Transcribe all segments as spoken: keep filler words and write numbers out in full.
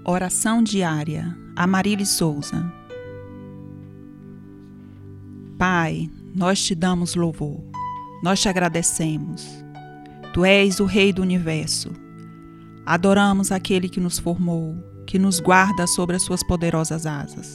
Oração diária. Amarílis Souza. Pai, nós te damos louvor, nós te agradecemos. Tu és o Rei do Universo. Adoramos aquele que nos formou, que nos guarda sobre as suas poderosas asas.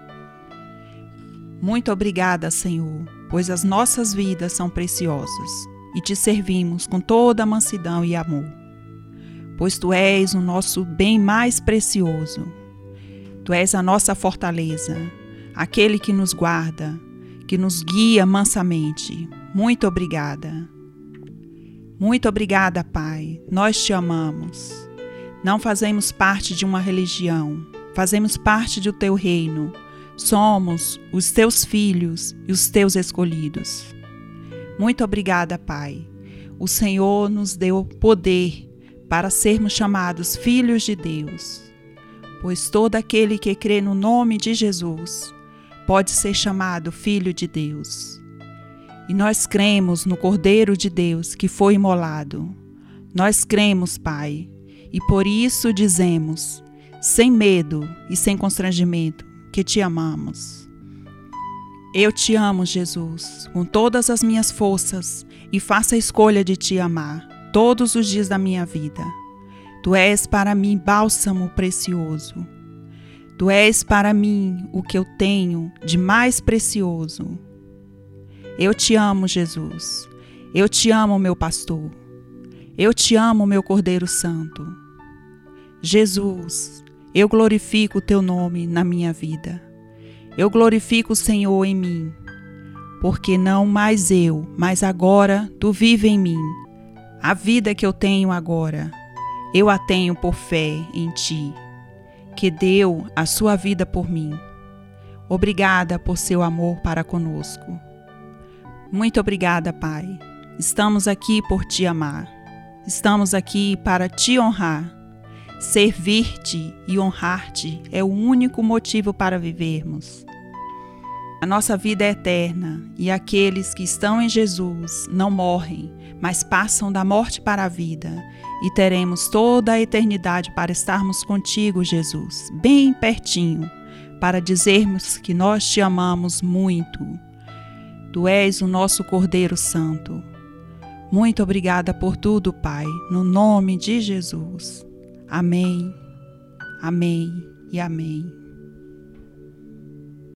Muito obrigada, Senhor, pois as nossas vidas são preciosas e te servimos com toda a mansidão e amor. Pois Tu és o nosso bem mais precioso. Tu és a nossa fortaleza, aquele que nos guarda, que nos guia mansamente. Muito obrigada. Muito obrigada, Pai. Nós te amamos. Não fazemos parte de uma religião, fazemos parte do Teu reino. Somos os Teus filhos e os Teus escolhidos. Muito obrigada, Pai. O Senhor nos deu poder para sermos chamados filhos de Deus, pois todo aquele que crê no nome de Jesus pode ser chamado filho de Deus. E nós cremos no Cordeiro de Deus que foi imolado. Nós cremos, Pai, e por isso dizemos, sem medo e sem constrangimento, que te amamos. Eu te amo, Jesus, com todas as minhas forças, e faço a escolha de te amar todos os dias da minha vida. Tu és para mim bálsamo precioso. Tu és para mim o que eu tenho de mais precioso. Eu te amo, Jesus. Eu te amo, meu pastor. Eu te amo, meu Cordeiro Santo. Jesus, eu glorifico o teu nome na minha vida. Eu glorifico o Senhor em mim, porque não mais eu, mas agora tu vive em mim. A vida que eu tenho agora, eu a tenho por fé em Ti, que deu a sua vida por mim. Obrigada por seu amor para conosco. Muito obrigada, Pai. Estamos aqui por Te amar. Estamos aqui para Te honrar. Servir-Te e honrar-Te é o único motivo para vivermos. A nossa vida é eterna e aqueles que estão em Jesus não morrem, mas passam da morte para a vida, e teremos toda a eternidade para estarmos contigo, Jesus, bem pertinho, para dizermos que nós te amamos muito. Tu és o nosso Cordeiro Santo. Muito obrigada por tudo, Pai, no nome de Jesus. Amém, amém e amém.